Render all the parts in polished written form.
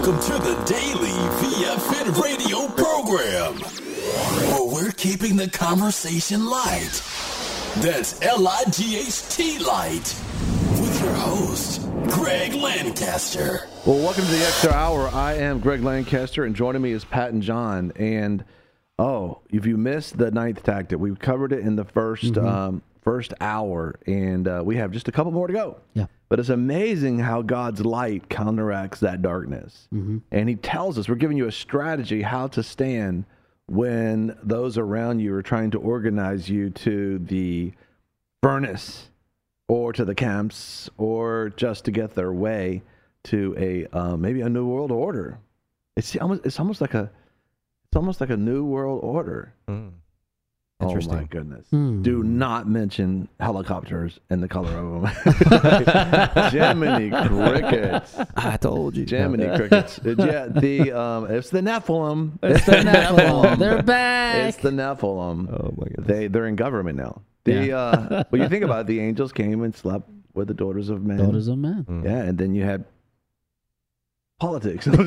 Welcome to the daily VFN radio program, where we're keeping the conversation light. That's L-I-G-H-T light. With your host, Greg Lancaster. Well, welcome to the Extra Hour. I am Greg Lancaster, and joining me is Pat and John. And, if you missed the ninth tactic, we covered it in the first hour, and we have just a couple more to go. Yeah. But it's amazing how God's light counteracts that darkness. And he tells us, we're giving you a strategy how to stand when those around you are trying to organize you to the furnace or to the camps or just to get their way to a maybe a new world order. It's almost like a new world order. Interesting. Oh my goodness. Do not mention helicopters and the color of them. Jiminy crickets. I told you. Jiminy crickets. Yeah, it's the Nephilim. It's the Nephilim. They're back. It's the Nephilim. Oh my goodness. They're in government now. When you think about it, the angels came and slept with the daughters of men. Daughters of men. Yeah, and then you had politics. No,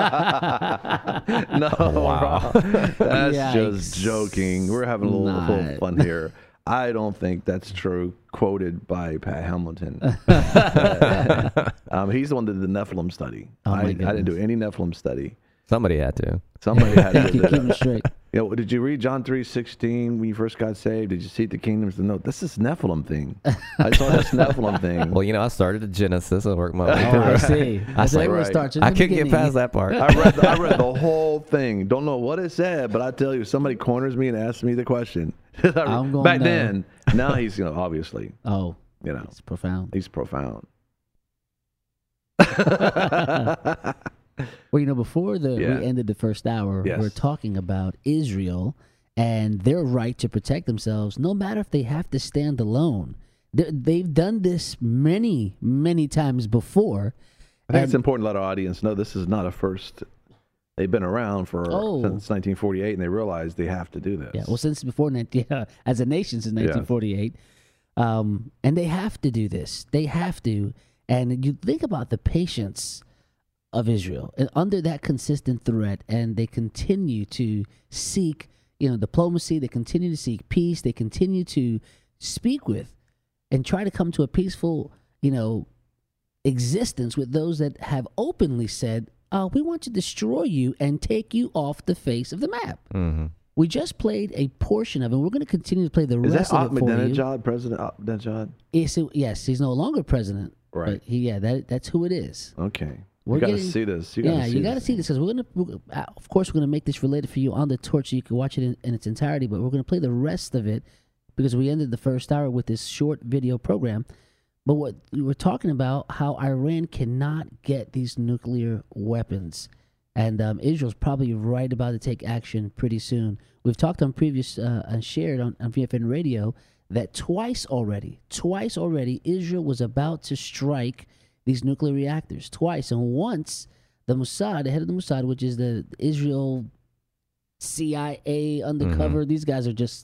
Wow. that's Yikes. just joking. We're having a little fun here. I don't think that's true. Quoted by Pat Hamilton. He's the one that did the Nephilim study. Oh, my I didn't do goodness. any Nephilim study. Somebody had to. Somebody had to do Keep it that. straight. Did you read John 3:16 when you first got saved? Did you see the kingdoms? No, this is Nephilim thing. I saw this Nephilim thing. Well, I started at Genesis and worked my way Oh, through. I see. was like, everyone right. starts in I the couldn't get beginning. past that part. I read the whole thing. Don't know what it said, but I tell you, somebody corners me and asks me the question. I'm going Back to- then, now he's obviously Oh, he's it's profound. profound. Well, before Yeah. we ended the first hour, Yes. we're talking about Israel and their right to protect themselves, no matter if they have to stand alone. They've done this many, many times before. I think it's important to let our audience know this is not a first. They've been around since 1948, and they realize they have to do this. Yeah, well, since before, as a nation since 1948. And they have to do this. They have to. And you think about the patience of Israel and under that consistent threat, and they continue to seek, diplomacy. They continue to seek peace. They continue to speak with and try to come to a peaceful, existence with those that have openly said, we want to destroy you and take you off the face of the map. Mm-hmm. We just played a portion of it. We're going to continue to play the Is rest that of it for you. Ahmadinejad, President Ahmadinejad? Yes, he's no longer president. Right. But that's who it is. Okay. We're You got to getting- see this. You got to see this because of course, we're going to make this related for you on the torch so you can watch it in its entirety. But we're going to play the rest of it because we ended the first hour with this short video program. But what we were talking about, how Iran cannot get these nuclear weapons. And Israel's probably right about to take action pretty soon. We've talked on previous and shared on VFN radio that twice already, Israel was about to strike these nuclear reactors. Twice. And once, the Mossad, the head of the Mossad, which is the Israel CIA undercover, these guys are just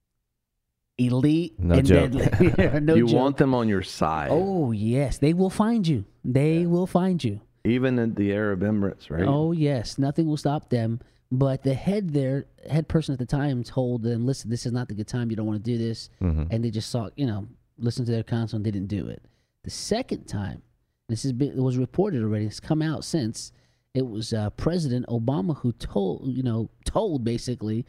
elite No and joke. deadly. No You joke. want them on your side. Oh, yes. They will find you. They will find you. Even in the Arab Emirates, right? Oh, yes. Nothing will stop them. But the head person at the time told them, listen, this is not the good time. You don't want to do this. And they just saw, listened to their counsel and they didn't do it. The second time, it was reported already, it's come out since, it was President Obama who told basically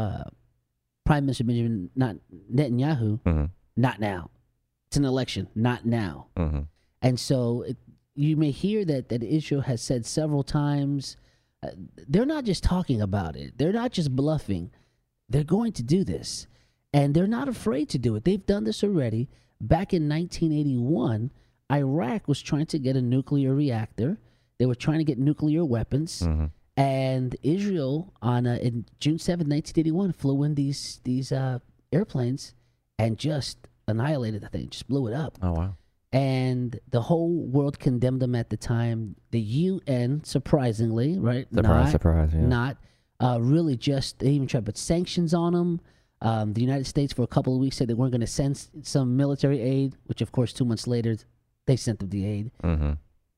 Prime Minister Benjamin Netanyahu, not now. It's an election, not now. And so you may hear that Israel has said several times, they're not just talking about it. They're not just bluffing. They're going to do this. And they're not afraid to do it. They've done this already. Back in 1981, Iraq was trying to get a nuclear reactor. They were trying to get nuclear weapons. And Israel, in June 7, 1981, flew in these airplanes and just annihilated the thing, just blew it up. Oh, wow. And the whole world condemned them at the time. The UN, surprisingly, right? Surprise, yeah. Not really just, they even tried to put sanctions on them. The United States, for a couple of weeks, said they weren't going to send some military aid, which, of course, 2 months later, they sent them the aid. Mm-hmm. But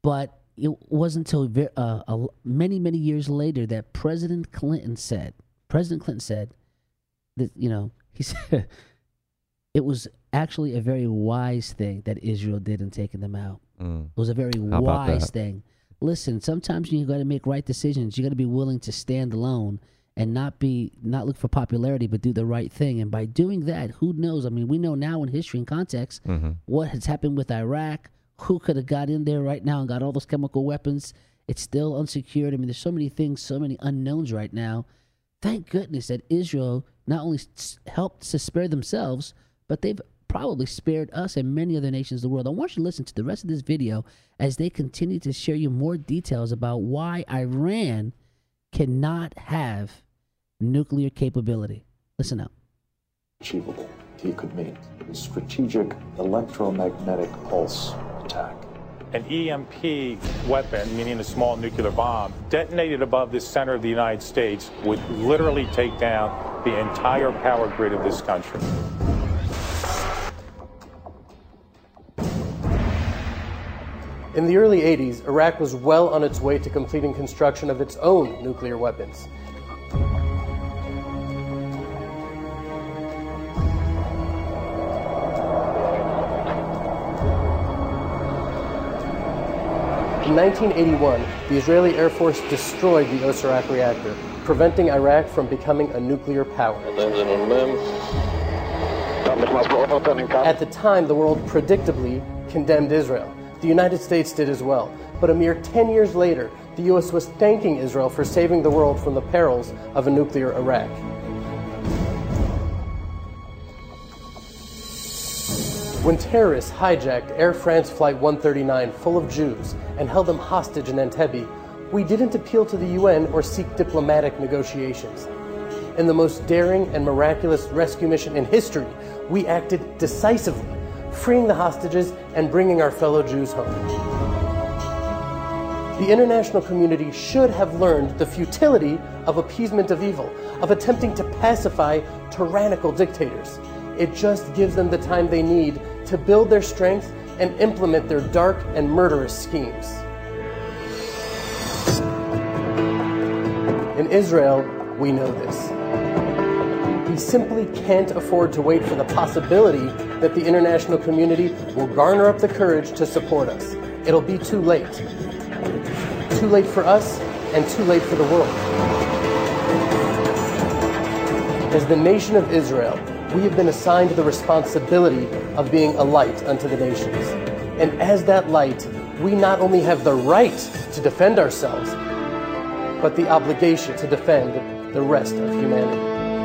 it wasn't until many, many years later that President Clinton said that, he said it was actually a very wise thing that Israel did in taking them out. It was a very wise thing. Listen, sometimes you got to make right decisions. You got to be willing to stand alone and not look for popularity, but do the right thing. And by doing that, who knows? I mean, we know now in history and context what has happened with Iraq. Who could have got in there right now and got all those chemical weapons? It's still unsecured. I mean, there's so many things, so many unknowns right now. Thank goodness that Israel not only helped to spare themselves, but they've probably spared us and many other nations of the world. I want you to listen to the rest of this video as they continue to share you more details about why Iran cannot have nuclear capability. Listen up. Achievable. He could mean a strategic electromagnetic pulse attack. An EMP weapon, meaning a small nuclear bomb, detonated above the center of the United States would literally take down the entire power grid of this country. In the early 80s, Iraq was well on its way to completing construction of its own nuclear weapons. In 1981, the Israeli Air Force destroyed the Osirak reactor, preventing Iraq from becoming a nuclear power. At the time, the world predictably condemned Israel. The United States did as well. But a mere 10 years later, the U.S. was thanking Israel for saving the world from the perils of a nuclear Iraq. When terrorists hijacked Air France Flight 139 full of Jews and held them hostage in Entebbe, we didn't appeal to the UN or seek diplomatic negotiations. In the most daring and miraculous rescue mission in history, we acted decisively, freeing the hostages and bringing our fellow Jews home. The international community should have learned the futility of appeasement of evil, of attempting to pacify tyrannical dictators. It just gives them the time they need to build their strength and implement their dark and murderous schemes. In Israel, we know this. We simply can't afford to wait for the possibility that the international community will garner up the courage to support us. It'll be too late. Too late for us and too late for the world. As the nation of Israel, we have been assigned the responsibility of being a light unto the nations. And as that light, we not only have the right to defend ourselves, but the obligation to defend the rest of humanity.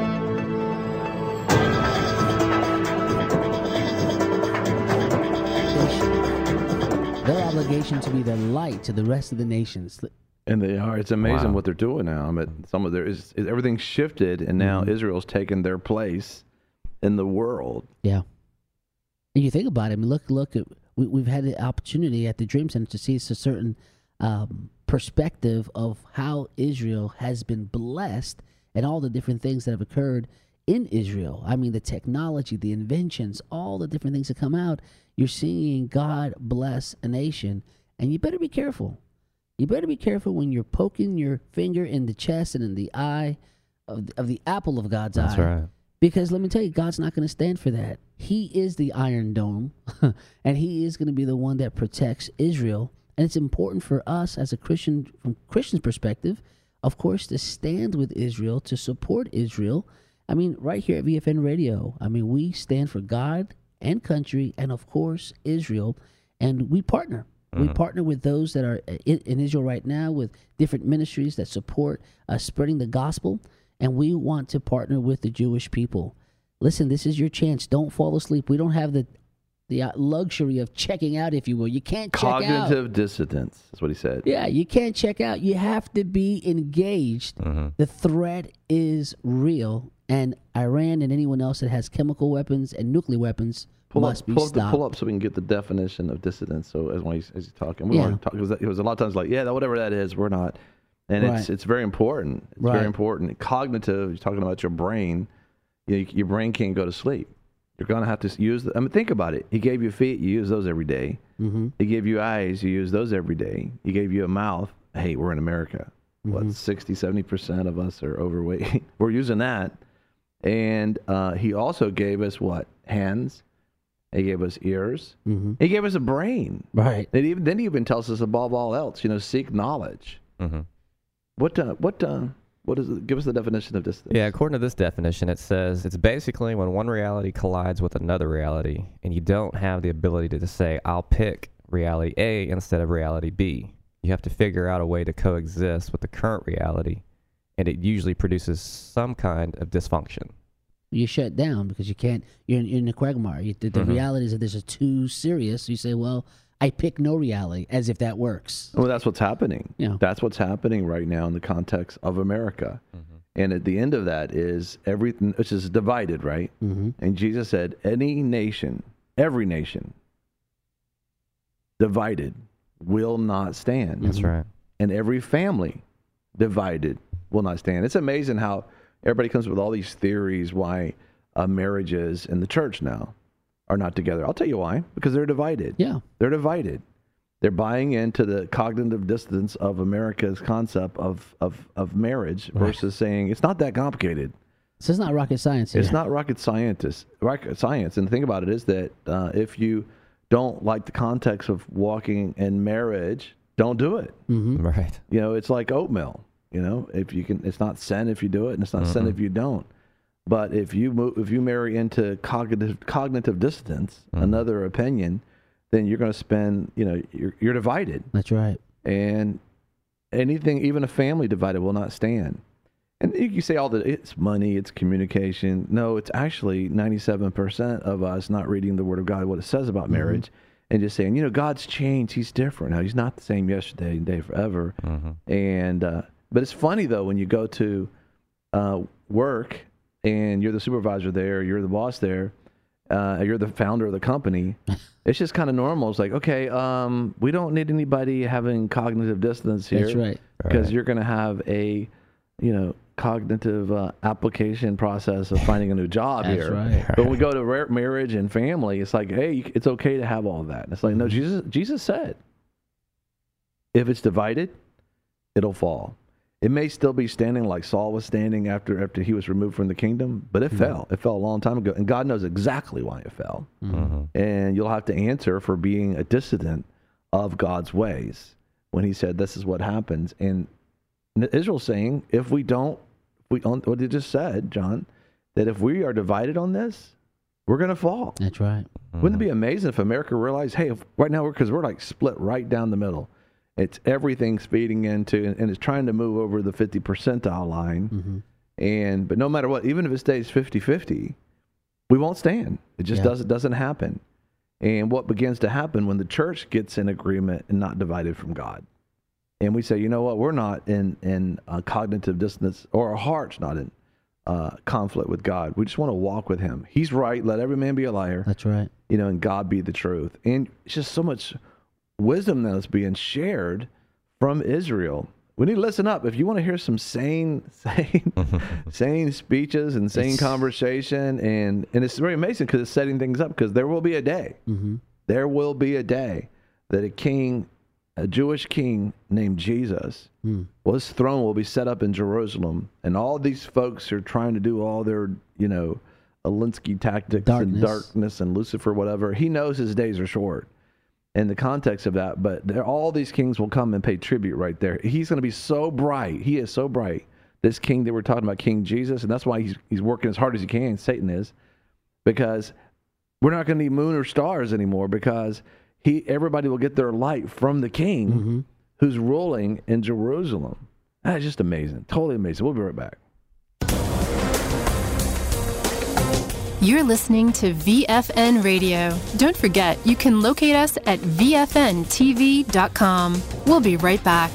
Their obligation to be the light to the rest of the nations. And they are. It's amazing what they're doing now. I mean, everything's shifted, and now Israel's taken their place in the world. Yeah. And you think about it. I mean, look at we've had the opportunity at the Dream Center to see a certain perspective of how Israel has been blessed and all the different things that have occurred in Israel. I mean, the technology, the inventions, all the different things that come out. You're seeing God bless a nation, and you better be careful. You better be careful when you're poking your finger in the chest and in the eye of the apple of God's eye. That's right. Because let me tell you, God's not going to stand for that. He is the Iron Dome, and he is going to be the one that protects Israel. And it's important for us as a Christian, from Christian's perspective, of course, to stand with Israel, to support Israel. I mean, right here at VFN Radio, I mean, we stand for God and country and, of course, Israel, and we partner. We partner with those that are in Israel right now with different ministries that support spreading the gospel, and we want to partner with the Jewish people. Listen, this is your chance. Don't fall asleep. We don't have the luxury of checking out, if you will. You can't check out. Cognitive dissonance, that's what he said. Yeah, you can't check out. You have to be engaged. The threat is real, and Iran and anyone else that has chemical weapons and nuclear weapons must be stopped. Pull up so we can get the definition of dissidence. So as he's talking, it was a lot of times like, whatever that is, we're not. And it's very important. It's very important. Cognitive, you're talking about your brain. Your brain can't go to sleep. You're going to have to use. Think about it. He gave you feet. You use those every day. Mm-hmm. He gave you eyes. You use those every day. He gave you a mouth. Hey, we're in America. What, 60, 70% of us are overweight. We're using that. And he also gave us what? Hands. He gave us ears. Mm-hmm. He gave us a brain. Right. Then he even tells us above all else, seek knowledge. Mm-hmm. What is it? Give us the definition of this. Yeah, according to this definition, it says it's basically when one reality collides with another reality, and you don't have the ability to just say, I'll pick reality A instead of reality B. You have to figure out a way to coexist with the current reality, and it usually produces some kind of dysfunction. You shut down because you can't. You're in a quagmire. The reality is that this is too serious. You say, well, I pick no reality, as if that works. Well, that's what's happening. Yeah. That's what's happening right now in the context of America. Mm-hmm. And at the end of that is everything, which is divided, right? Mm-hmm. And Jesus said, any nation, every nation, divided will not stand. That's right. And every family divided will not stand. It's amazing how everybody comes up with all these theories why marriages in the church now are not together. I'll tell you why. Because they're divided. Yeah. They're divided. They're buying into the cognitive dissonance of America's concept of marriage versus saying it's not that complicated. So it's not rocket science here. It's not rocket science. And the thing about it is that if you don't like the context of walking in marriage, don't do it. Mm-hmm. Right. It's like oatmeal. If you can, it's not sin if you do it, and it's not sin if you don't. But if you marry into cognitive dissonance, another opinion, then you're going to spend. You're divided. That's right. And anything, even a family divided, will not stand. And you say all that it's money, it's communication. No, it's actually 97% of us not reading the Word of God, what it says about marriage, and just saying, God's changed. He's different now. He's not the same yesterday and day forever. And but it's funny though when you go to work and you're the supervisor there, you're the boss there, you're the founder of the company. It's just kind of normal. It's like, okay, we don't need anybody having cognitive dissonance here. That's right. Because you're going to have a cognitive application process of finding a new job here. Right. But when we go to marriage and family, it's like, hey, it's okay to have all that. And it's like, no, Jesus said, if it's divided, it'll fall. It may still be standing like Saul was standing after he was removed from the kingdom, but it fell. It fell a long time ago, and God knows exactly why it fell. And you'll have to answer for being a dissident of God's ways when he said this is what happens. And Israel's saying, if we don't, what you just said, John, that if we are divided on this, we're going to fall. That's right. Wouldn't it be amazing if America realized, hey, right now because we're like split right down the middle. It's everything's feeding into, and it's trying to move over the 50 percentile line. But no matter what, even if it stays 50-50, we won't stand. It just doesn't happen. And what begins to happen when the church gets in agreement and not divided from God, and we say, you know what, we're not in cognitive dissonance, or our heart's not in conflict with God. We just want to walk with Him. He's right. Let every man be a liar. That's right. And God be the truth. And it's just so much wisdom that's being shared from Israel. We need to listen up. If you want to hear some sane speeches and sane conversation, and it's very amazing because it's setting things up, because there will be a day. There will be a day that a Jewish king named Jesus, well, his throne will be set up in Jerusalem, and all these folks are trying to do all their, Alinsky tactics and darkness and Lucifer, whatever. He knows his days are short in the context of that, but all these kings will come and pay tribute right there. He's going to be so bright. He is so bright. This king that we're talking about, King Jesus, and that's why he's working as hard as he can, Satan is, because we're not going to need moon or stars anymore, because everybody will get their light from the king who's ruling in Jerusalem. That's just amazing. Totally amazing. We'll be right back. You're listening to VFN Radio. Don't forget, you can locate us at VFNTV.com. We'll be right back.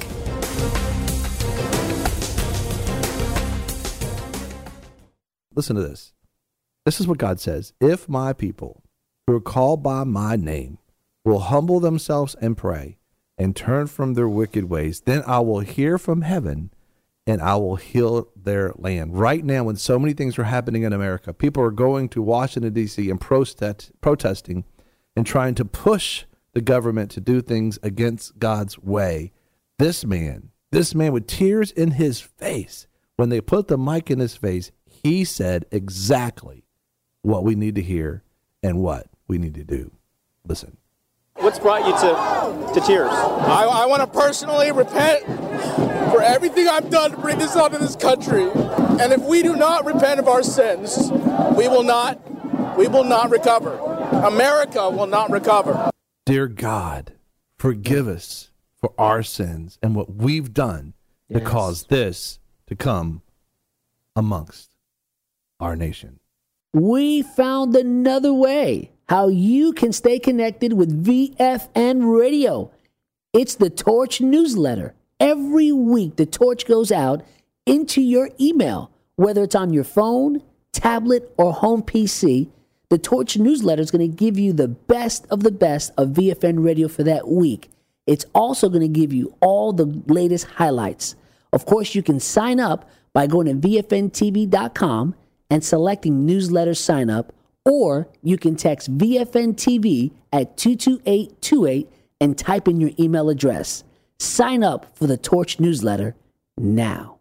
Listen to this. This is what God says. If my people who are called by my name will humble themselves and pray and turn from their wicked ways, then I will hear from heaven and I will heal their land. Right now, when so many things are happening in America, people are going to Washington, D.C. and protesting and trying to push the government to do things against God's way. This man with tears in his face, when they put the mic in his face, he said exactly what we need to hear and what we need to do. Listen. What's brought you to tears? I want to personally repent for everything I've done to bring this onto this country. And if we do not repent of our sins, we will not recover. America will not recover. Dear God, forgive us for our sins and what we've done to cause this to come amongst our nation. We found another way how you can stay connected with VFN Radio. It's the Torch newsletter. Every week, the Torch goes out into your email, whether it's on your phone, tablet, or home PC. The Torch newsletter is going to give you the best of VFN Radio for that week. It's also going to give you all the latest highlights. Of course, you can sign up by going to VFNTV.com and selecting newsletter sign up, or you can text VFN TV at 22828 and type in your email address. Sign up for the Torch newsletter now.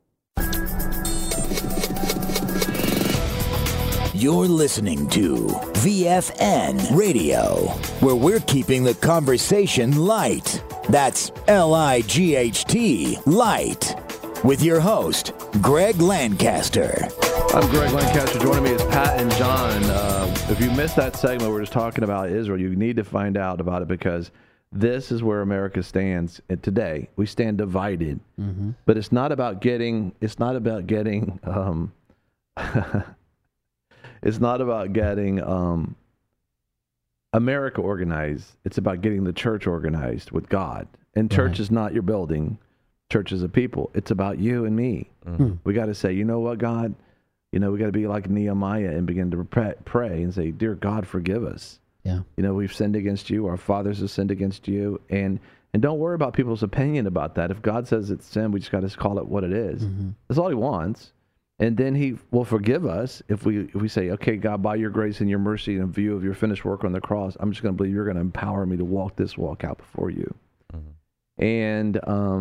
You're listening to VFN Radio, where we're keeping the conversation light. That's LIGHT, light. With your host, Greg Lancaster. I'm Greg Lancaster. Joining me is Pat and John. If you missed that segment, we're just talking about Israel. You need to find out about it because this is where America stands today. We stand divided, but it's not about getting. It's not about getting. It's not about getting America organized. It's about getting the church organized with God. And church is not your building. Church is a people. It's about you and me. We got to say, you know what, God? We got to be like Nehemiah and begin to pray and say, dear God, forgive us. Yeah. We've sinned against you. Our fathers have sinned against you. And don't worry about people's opinion about that. If God says it's sin, we just got to call it what it is. That's all he wants. And then he will forgive us if we say, okay, God, by your grace and your mercy and in view of your finished work on the cross, I'm just going to believe you're going to empower me to walk this walk out before you. And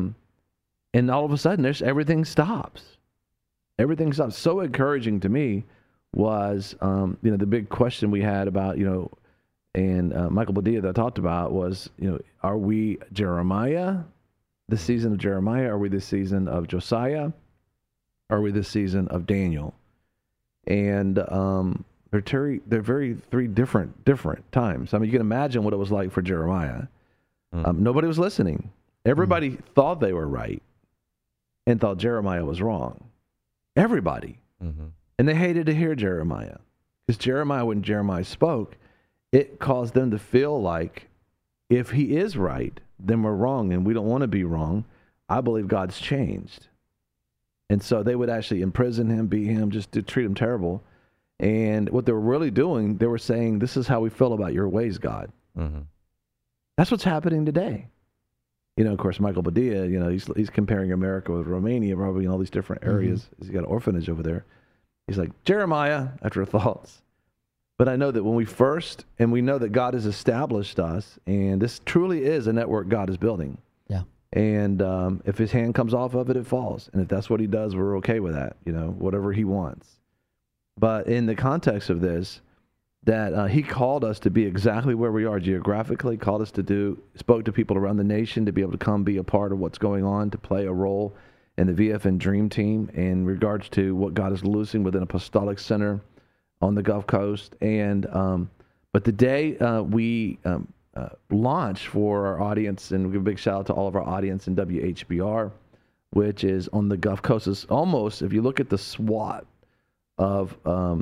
all of a sudden, everything stops. Everything stops. So encouraging to me was, the big question we had about, and Michael Padilla that I talked about was, are we Jeremiah, the season of Jeremiah? Are we the season of Josiah? Are we the season of Daniel? And they're very three different times. I mean, you can imagine what it was like for Jeremiah. Nobody was listening. Everybody thought they were right and thought Jeremiah was wrong. Everybody. And they hated to hear Jeremiah. Because when Jeremiah spoke, it caused them to feel like if he is right, then we're wrong, and we don't want to be wrong. I believe God's changed. And so they would actually imprison him, beat him, just to treat him terrible. And what they were really doing, they were saying, this is how we feel about your ways, God. That's what's happening today. Of course, Michael Padilla, he's comparing America with Romania, probably in all these different areas. He's got an orphanage over there. He's like, Jeremiah, after thoughts. But I know that when we know that God has established us, and this truly is a network God is building. Yeah. And if his hand comes off of it, it falls. And if that's what he does, we're okay with that, whatever he wants. But in the context of this, that he called us to be exactly where we are geographically, spoke to people around the nation to be able to come be a part of what's going on, to play a role in the VFN Dream Team in regards to what God is loosing within Apostolic Center on the Gulf Coast. And but the day we launch for our audience, and we give a big shout out to all of our audience in WHBR, which is on the Gulf Coast. It's almost, if you look at the SWAT of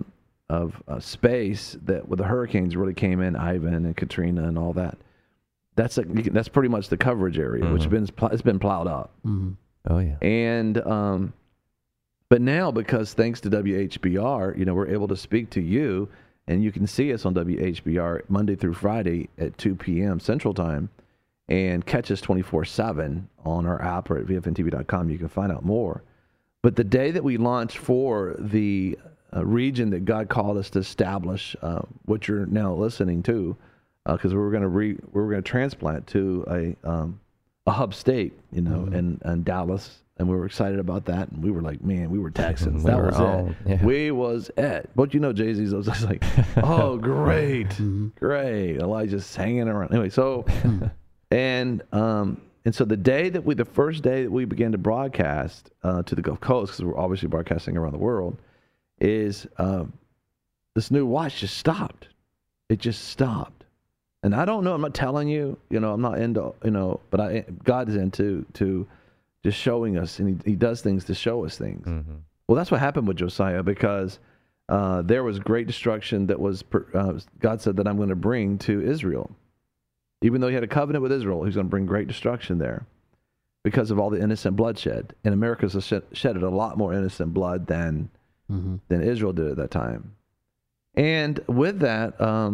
space that with the hurricanes really came in, Ivan and Katrina and all that. That's pretty much the coverage area, which it's been plowed up. Oh yeah. And but now, because thanks to WHBR, we're able to speak to you, and you can see us on WHBR Monday through Friday at 2 p.m. Central Time, and catch us 24/7 on our app or at VFNTV.com. You can find out more. But the day that we launched for the region that God called us to establish, what you're now listening to, because we were going to transplant to a hub state, in Dallas, and we were excited about that, and we were like, man, we were Texans. That was it. Yeah. We was it. But Jay-Z's, I was just like, oh, great, great. Elijah's hanging around. Anyway, so and so the first day that we began to broadcast to the Gulf Coast, because we're obviously broadcasting around the world, is this new watch just stopped. It just stopped. And I don't know, I'm not telling you, I'm not into, but God is into just showing us, and he does things to show us things. Mm-hmm. Well, that's what happened with Josiah, because there was great destruction that was, God said that I'm going to bring to Israel. Even though he had a covenant with Israel, he's going to bring great destruction there because of all the innocent bloodshed. And America's shedded a lot more innocent blood than Israel did at that time. And with that,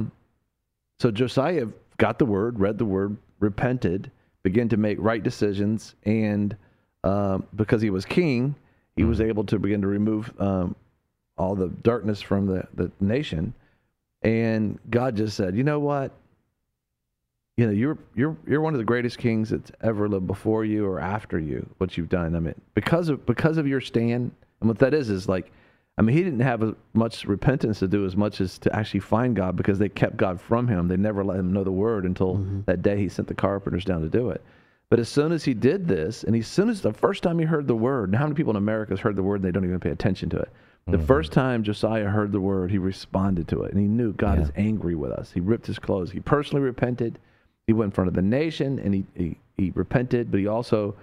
so Josiah got the word, read the word, repented, began to make right decisions, and because he was king, he was able to begin to remove all the darkness from the nation. And God just said, you know what? You're one of the greatest kings that's ever lived before you or after you, what you've done. I mean, because of your stand, and what that is like, he didn't have as much repentance to do as much as to actually find God, because they kept God from him. They never let him know the word until that day he sent the carpenters down to do it. But as soon as he did this, and as soon as the first time he heard the word, now how many people in America has heard the word and they don't even pay attention to it? The first time Josiah heard the word, he responded to it, and he knew God is angry with us. He ripped his clothes. He personally repented. He went in front of the nation, and he repented, but he also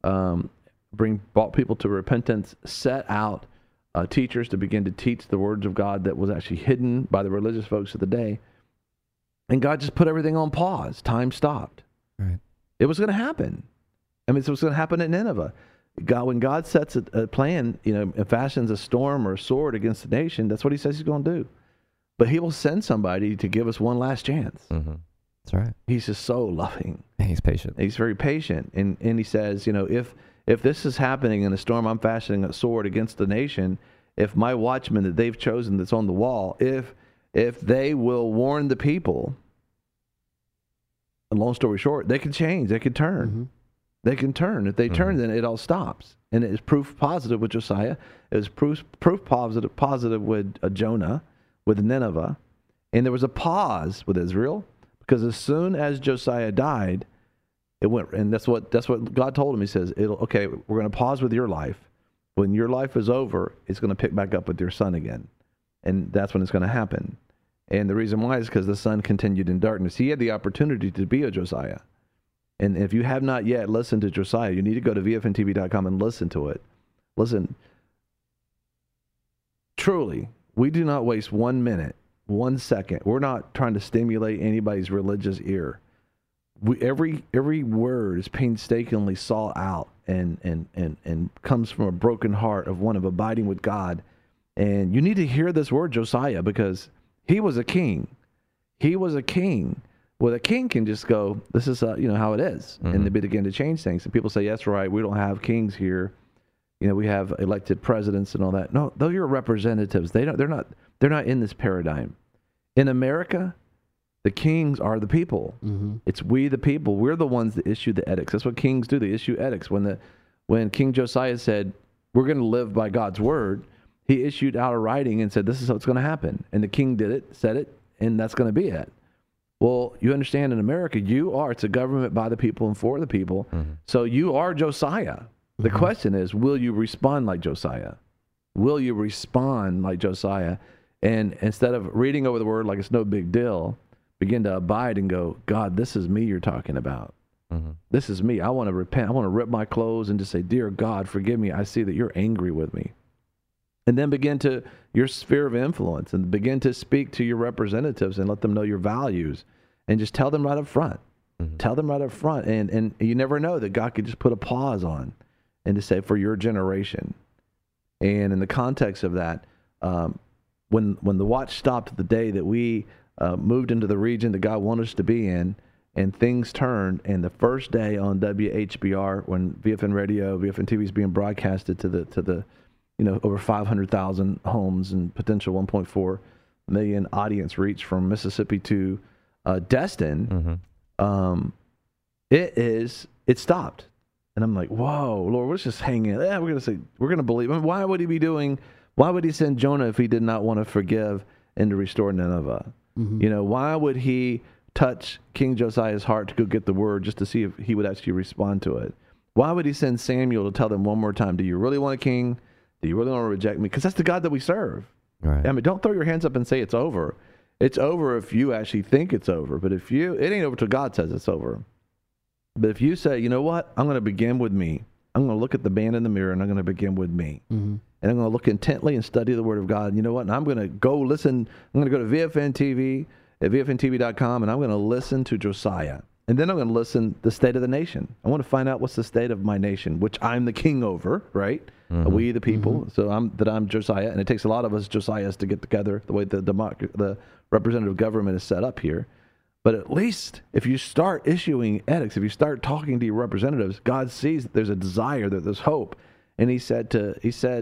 brought people to repentance, set out teachers to begin to teach the words of God that was actually hidden by the religious folks of the day. And God just put everything on pause. Time stopped. Right. It was going to happen. So it was going to happen at Nineveh. When God sets a plan, and fashions a storm or a sword against the nation, that's what he says he's going to do. But he will send somebody to give us one last chance. Mm-hmm. That's right. He's just so loving. And he's patient. He's very patient. And he says, if this is happening in a storm, I'm fashioning a sword against the nation. If my watchmen that they've chosen that's on the wall, if they will warn the people, and long story short, they can change. They can turn. Mm-hmm. They can turn. If they turn, then it all stops. And it is proof positive with Josiah. It was proof positive with Jonah, with Nineveh. And there was a pause with Israel, because as soon as Josiah died, it went, and that's what God told him. He says, okay, we're going to pause with your life. When your life is over, it's going to pick back up with your son again. And that's when it's going to happen. And the reason why is because the son continued in darkness. He had the opportunity to be a Josiah. And if you have not yet listened to Josiah, you need to go to vfntv.com and listen to it. Listen, truly, we do not waste 1 minute, 1 second. We're not trying to stimulate anybody's religious ear. Every word is painstakingly sought out and comes from a broken heart of one of abiding with God. And you need to hear this word, Josiah, because he was a king. He was a king. Well, a king can just go, this is how it is, and they begin to change things. And people say, that's right, we don't have kings here. We have elected presidents and all that. No, those are representatives. They're not in this paradigm. In America, the kings are the people. Mm-hmm. It's we the people. We're the ones that issue the edicts. That's what kings do. They issue edicts. When King Josiah said, we're going to live by God's word, he issued out a writing and said, this is how it's going to happen. And the king did it, said it, and that's going to be it. Well, you understand, in America, it's a government by the people and for the people. Mm-hmm. So you are Josiah. The question is, will you respond like Josiah? Will you respond like Josiah? And instead of reading over the word like it's no big deal, begin to abide and go, God, this is me you're talking about. Mm-hmm. This is me. I want to repent. I want to rip my clothes and just say, dear God, forgive me. I see that you're angry with me. And then begin to your sphere of influence and begin to speak to your representatives and let them know your values, and just tell them right up front. Mm-hmm. Tell them right up front. And you never know that God could just put a pause on and to say, for your generation. And in the context of that, when the watch stopped the day that we moved into the region that God wanted us to be in, and things turned. And the first day on WHBR, when VFN Radio, VFN TV is being broadcasted to the over 500,000 homes and potential 1.4 million audience reach from Mississippi to Destin, it stopped. And I'm like, whoa, Lord, let's just hang in. Yeah, we're going to believe. I mean, why would he send Jonah if he did not want to forgive and to restore Nineveh? Why would he touch King Josiah's heart to go get the word just to see if he would actually respond to it? Why would he send Samuel to tell them one more time, do you really want a king? Do you really want to reject me? Because that's the God that we serve. Right. I mean, don't throw your hands up and say it's over. It's over if you actually think it's over. But it ain't over till God says it's over. But if you say, you know what, I'm going to begin with me. I'm going to look at the man in the mirror and I'm going to begin with me. And I'm going to look intently and study the Word of God. You know what? And I'm going to go listen. I'm going to go to VFN TV at VFNTV.com and I'm going to listen to Josiah. And then I'm going to listen to the state of the nation. I want to find out what's the state of my nation, which I'm the king over, right? We the people. So I'm Josiah. And it takes a lot of us Josiahs to get together the way the representative government is set up here. But at least if you start issuing edicts, if you start talking to your representatives, God sees that there's a desire, that there's hope. And he said to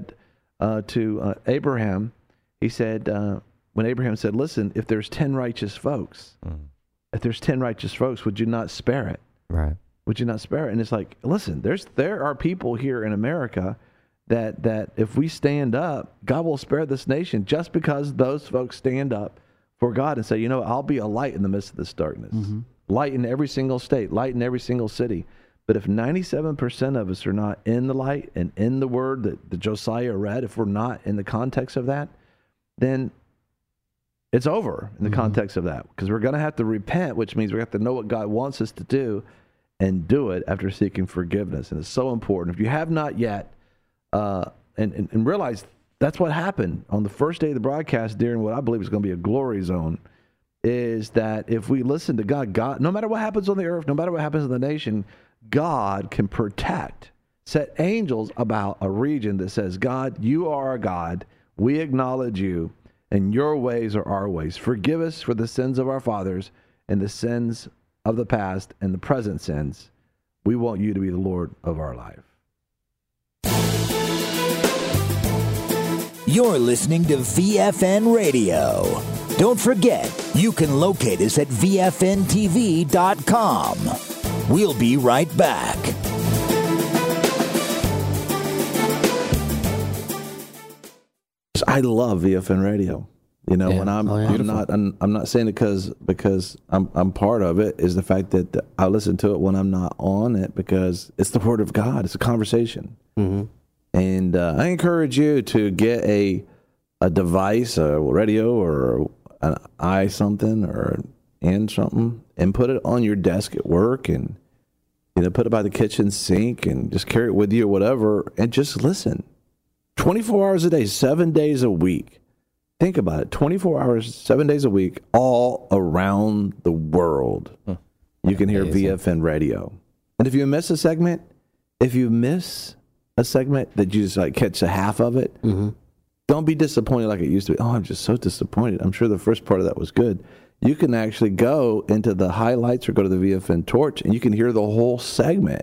Abraham, when Abraham said, listen, if there's 10 righteous folks, would you not spare it? Right. Would you not spare it? And it's like, listen, there are people here in America that if we stand up, God will spare this nation just because those folks stand up for God and say, I'll be a light in the midst of this darkness. Light in every single state, light in every single city. But if 97% of us are not in the light and in the word that Josiah read, if we're not in the context of that, then it's over in the context of that. Because we're going to have to repent, which means we have to know what God wants us to do and do it after seeking forgiveness. And it's so important. If you have not yet, and realize that's what happened on the first day of the broadcast during what I believe is going to be a glory zone, is that if we listen to God, no matter what happens on the earth, no matter what happens in the nation, God can protect, set angels about a region that says, God, you are our God. We acknowledge you, and your ways are our ways. Forgive us for the sins of our fathers and the sins of the past and the present sins. We want you to be the Lord of our life. You're listening to VFN Radio. Don't forget, you can locate us at VFNTV.com. We'll be right back. I love VFN Radio. When I'm not saying it because I'm part of it, is the fact that I listen to it when I'm not on it, because it's the Word of God. It's a conversation. And I encourage you to get a device, a radio or an something or an something, and put it on your desk at work, and put it by the kitchen sink and just carry it with you or whatever, and just listen. 24 hours a day, 7 days a week. Think about it. 24 hours, 7 days a week, all around the world. You can hear VFN Radio. And if you miss a segment that you just catch a half of it, don't be disappointed like it used to be. Oh, I'm just so disappointed. I'm sure the first part of that was good. You can actually go into the highlights or go to the VFN Torch, and you can hear the whole segment.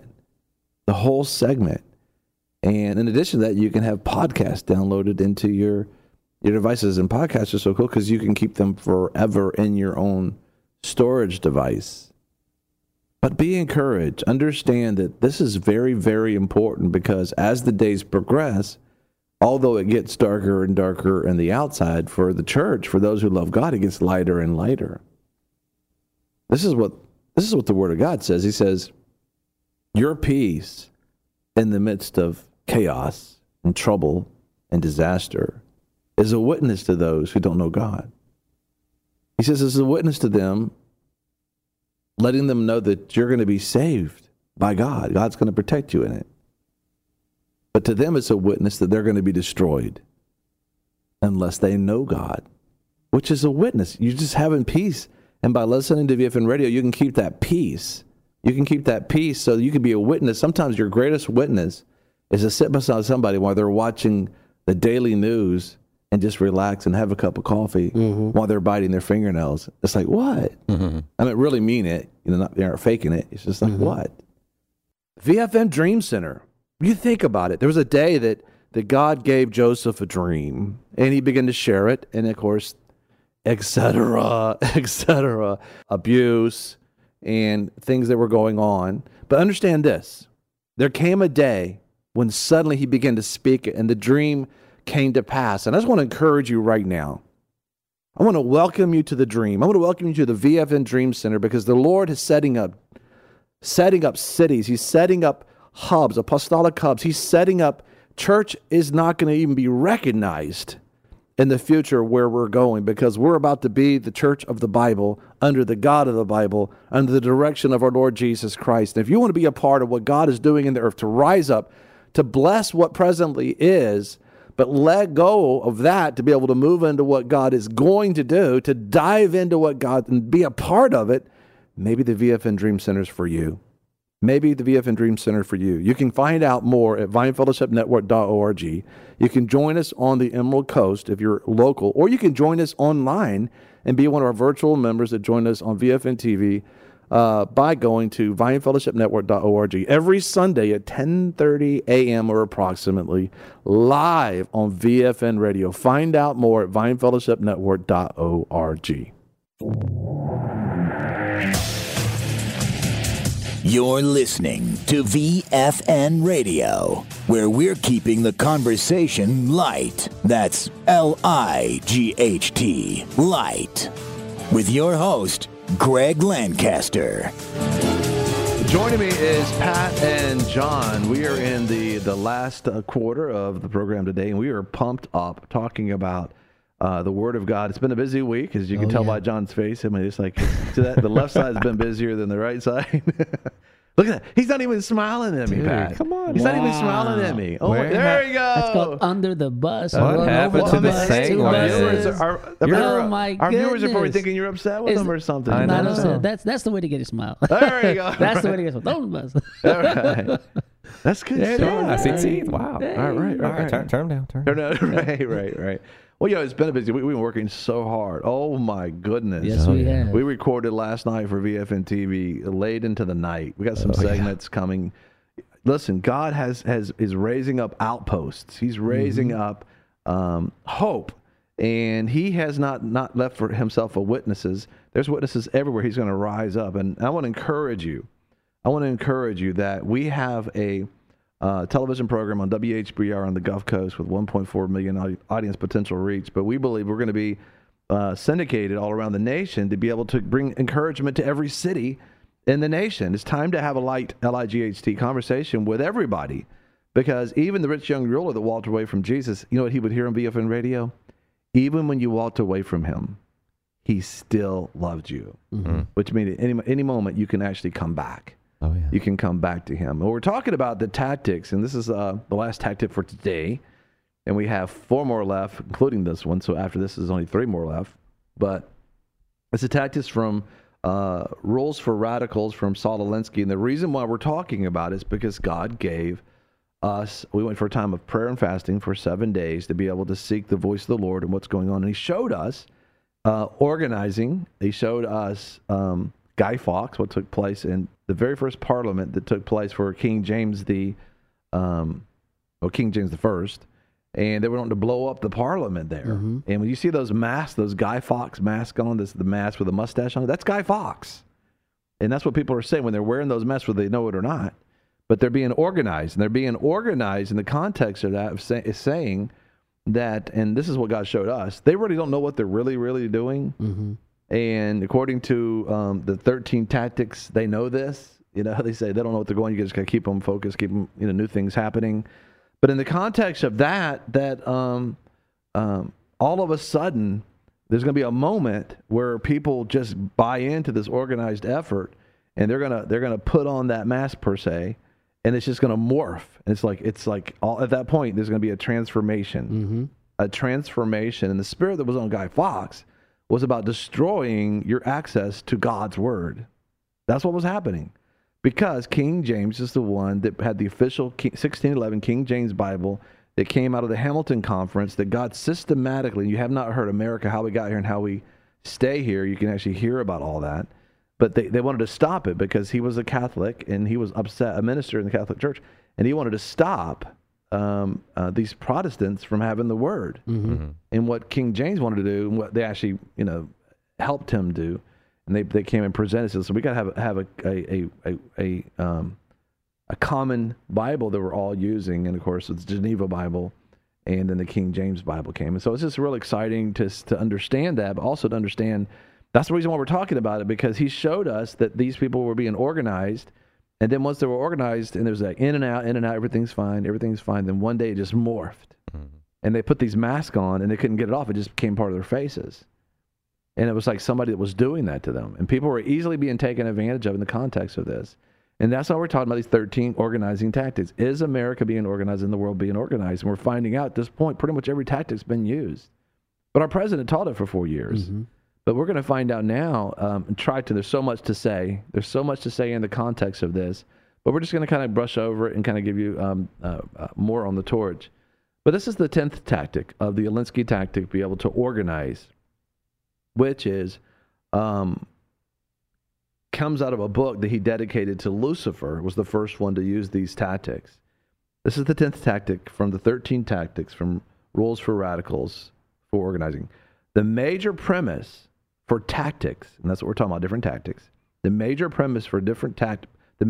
And in addition to that, you can have podcasts downloaded into your devices. And podcasts are so cool because you can keep them forever in your own storage device. But be encouraged. Understand that this is very, very important, because as the days progress, although it gets darker and darker in the outside, for the church, for those who love God, it gets lighter and lighter. This is what the Word of God says. He says, your peace in the midst of chaos and trouble and disaster is a witness to those who don't know God. He says it's a witness to them, letting them know that you're going to be saved by God. God's going to protect you in it. But to them, it's a witness that they're going to be destroyed unless they know God, which is a witness. You're just having peace. And by listening to VFN Radio, you can keep that peace. You can keep that peace so you can be a witness. Sometimes your greatest witness is to sit beside somebody while they're watching the daily news and just relax and have a cup of coffee while they're biting their fingernails. It's like, what? I mean, really mean it. They aren't faking it. It's just like, what? VFN Dream Center. You think about it. There was a day that God gave Joseph a dream, and he began to share it. And, of course, et cetera, abuse and things that were going on. But understand this. There came a day when suddenly he began to speak it, and the dream came to pass. And I just want to encourage you right now. I want to welcome you to the dream. I want to welcome you to the VFN Dream Center, because the Lord is setting up cities. He's setting up hubs, apostolic hubs. He's setting up. Church is not going to even be recognized in the future where we're going, because we're about to be the church of the Bible, under the God of the Bible, under the direction of our Lord Jesus Christ. And if you want to be a part of what God is doing in the earth, to rise up, to bless what presently is, but let go of that to be able to move into what God is going to do, to dive into what God and be a part of it, maybe the VFN Dream Center is for you. Maybe the VFN Dream Center for you. You can find out more at vinefellowshipnetwork.org. You can join us on the Emerald Coast if you're local, or you can join us online and be one of our virtual members that join us on VFN TV by going to vinefellowshipnetwork.org every Sunday at 10:30 a.m. or approximately, live on VFN Radio. Find out more at vinefellowshipnetwork.org. You're listening to VFN Radio, where we're keeping the conversation light. That's L-I-G-H-T, light. With your host, Greg Lancaster. Joining me is Pat and John. We are in the last quarter of the program today, and we are pumped up talking about the Word of God. It's been a busy week, as you can tell by John's face. I mean, it's like the left side has been busier than the right side. Look at that. He's not even smiling at me, Pat. Come on. He's not even smiling at me. Oh, there you go. That's called under the bus. What happened to the saying? Oh, my goodness. Our viewers are probably thinking you're upset with them or something. I'm not upset. That's the way to get a smile. There you go. That's the way to get a smile. Under the bus. All right. That's good stuff. I see teeth. Wow. All right. Turn them down. Right. Well, it's been a busy week. We've been working so hard. Oh, my goodness. Yes, we have. We recorded last night for VFN TV late into the night. We got some segments coming. Listen, God is raising up outposts. He's raising up hope. And he has not left for himself a witnesses. There's witnesses everywhere. He's going to rise up. And I want to encourage you. That we have a television program on WHBR on the Gulf Coast with 1.4 million audience potential reach. But we believe we're going to be syndicated all around the nation to be able to bring encouragement to every city in the nation. It's time to have a light LIGHT conversation with everybody, because even the rich young ruler that walked away from Jesus, you know what he would hear on VFN Radio? Even when you walked away from him, he still loved you, which means at any moment you can actually come back. Oh, yeah. You can come back to him. Well, we're talking about the tactics, and this is the last tactic for today. And we have 4 more left, including this one. So after this is only 3 more left. But it's the tactics from Rules for Radicals from Saul Alinsky. And the reason why we're talking about it is because God gave us, we went for a time of prayer and fasting for 7 days to be able to seek the voice of the Lord and what's going on. And he showed us organizing. He showed us Guy Fawkes, what took place in the very first parliament that took place for King James King James I, and they were wanting to blow up the parliament there. And when you see those masks, those Guy Fawkes masks on, the mask with a mustache on it, that's Guy Fawkes. And that's what people are saying when they're wearing those masks, whether they know it or not. But they're being organized, and they're being organized in the context of that is saying that, and this is what God showed us, they really don't know what they're really, really doing. And according to the 13 tactics, they know this. They say they don't know what they're going. You just got to keep them focused, keep them, new things happening. But in the context of that all of a sudden, there's going to be a moment where people just buy into this organized effort, and they're gonna put on that mask per se, and it's just going to morph. And it's like all at that point, there's going to be a transformation, a transformation. And the spirit that was on Guy Fawkes was about destroying your access to God's word. That's what was happening. Because King James is the one that had the official 1611 King James Bible that came out of the Hamilton Conference that God systematically, you have not heard America, how we got here and how we stay here. You can actually hear about all that. But they wanted to stop it because he was a Catholic and he was upset, a minister in the Catholic Church, and he wanted to stop these Protestants from having the word. And what King James wanted to do, and what they actually, helped him do, and they came and presented it. So we got to have a common Bible that we're all using, and of course it's the Geneva Bible, and then the King James Bible came. And so it's just really exciting to understand that, but also to understand that's the reason why we're talking about it, because he showed us that these people were being organized, and then once they were organized and there's like in and out, everything's fine, then one day it just morphed. And they put these masks on and they couldn't get it off. It just became part of their faces. And it was like somebody that was doing that to them. And people were easily being taken advantage of in the context of this. And that's why we're talking about these 13 organizing tactics. Is America being organized and the world being organized? And we're finding out at this point pretty much every tactic's been used. But our president taught it for 4 years. But we're going to find out now and there's so much to say. There's so much to say in the context of this. But we're just going to kind of brush over it and kind of give you more on the torch. But this is the 10th tactic of the Alinsky tactic, be able to organize, which is comes out of a book that he dedicated to Lucifer, was the first one to use these tactics. This is the 10th tactic from the 13 tactics from Rules for Radicals for Organizing. The major premise for tactics, and that's what we're talking about, different tactics. The major premise for tactics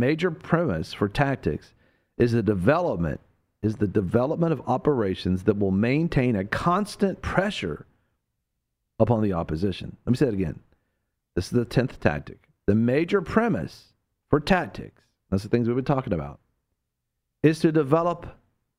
is the development of operations that will maintain a constant pressure upon the opposition. Let me say it again. This is the 10th tactic. The major premise for tactics, that's the things we've been talking about, is to develop